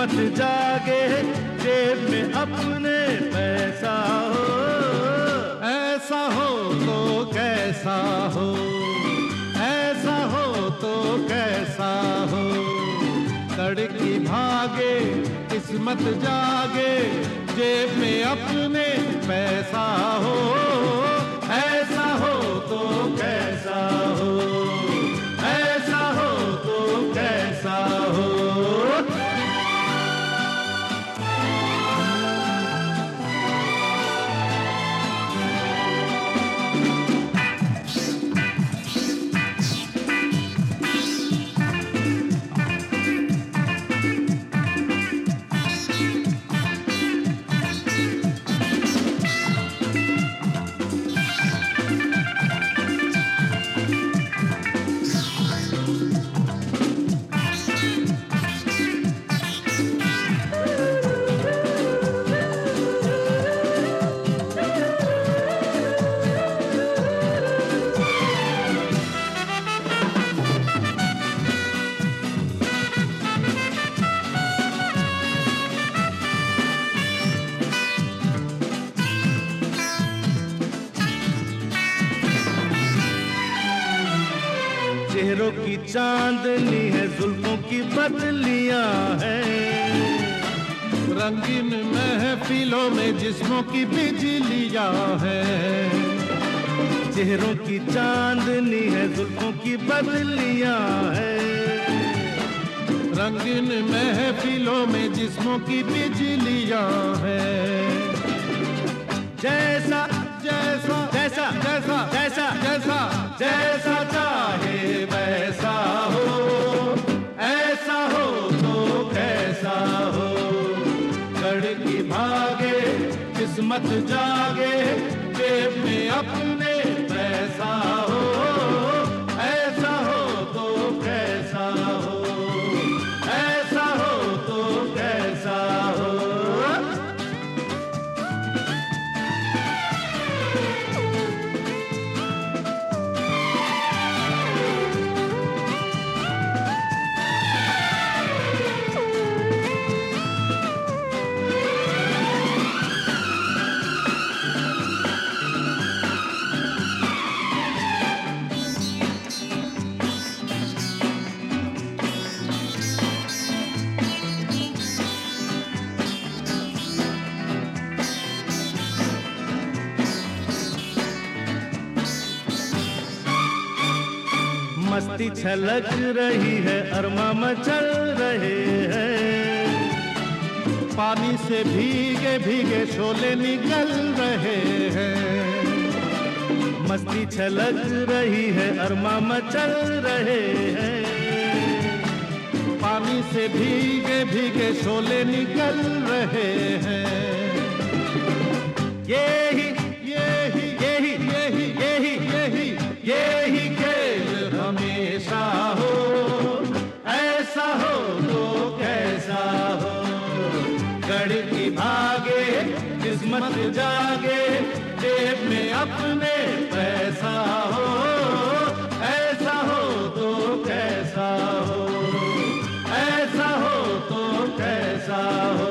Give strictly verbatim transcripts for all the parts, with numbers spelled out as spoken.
किस्मत जागे, जेब में अपने पैसा हो। ऐसा हो तो कैसा हो, ऐसा हो तो कैसा हो, तड़की भागे किस्मत जागे, जेब में अपने पैसा हो। ऐसा हो तो कैसा हो, ऐसा हो तो कैसा हो। चेहरों की चांदनी है, जुल्फों की बदलियां हैं, रंगीन महफिलों में जिस्मों की बिजलियां हैं। चेहरों की चांदनी है, जुल्फों की बदलियां हैं, रंगीन महफिलों में जिस्मों की बिजलियां हैं। जैसा जैसा जैसा जैसा जैसा जैसा जैसा चाहे वैसा हो। ऐसा हो तो कैसा हो, तड़की भागे किस्मत जागे, जेब में अपने पैसा हो। ऐसा हो तो कैसा हो, ऐसा हो तो कैसा हो। मस्ती छलक रही है, अरमा मचल रहे हैं, पानी से भीगे भीगे शोले निकल रहे हैं। मस्ती छलक रही है, अरमा मचल रहे हैं, पानी से भीगे भीगे शोले निकल रहे हैं। यही यही यही यही यही यही यही खेल हमेशा हो। ऐसा हो तो कैसा हो, तड़की भागे किस्मत जागे, जेब में अपने पैसा हो। ऐसा हो तो कैसा हो, ऐसा हो तो कैसा हो।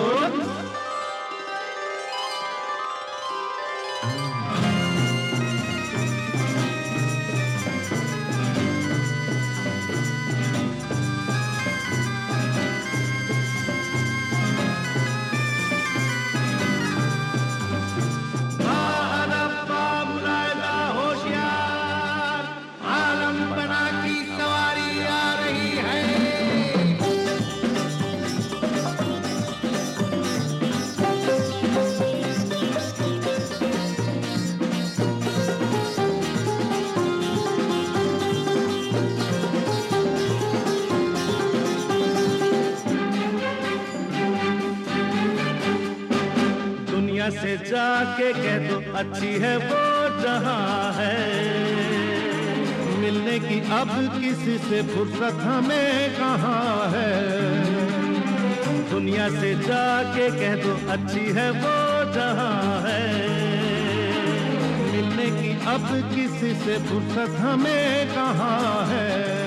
से जाके कह दो अच्छी है वो जहां है, मिलने की अब किसी से फुर्सत हमें कहाँ है। दुनिया से जाके कह दो अच्छी है वो जहां है, मिलने की अब किसी से फुर्सत हमें कहाँ है।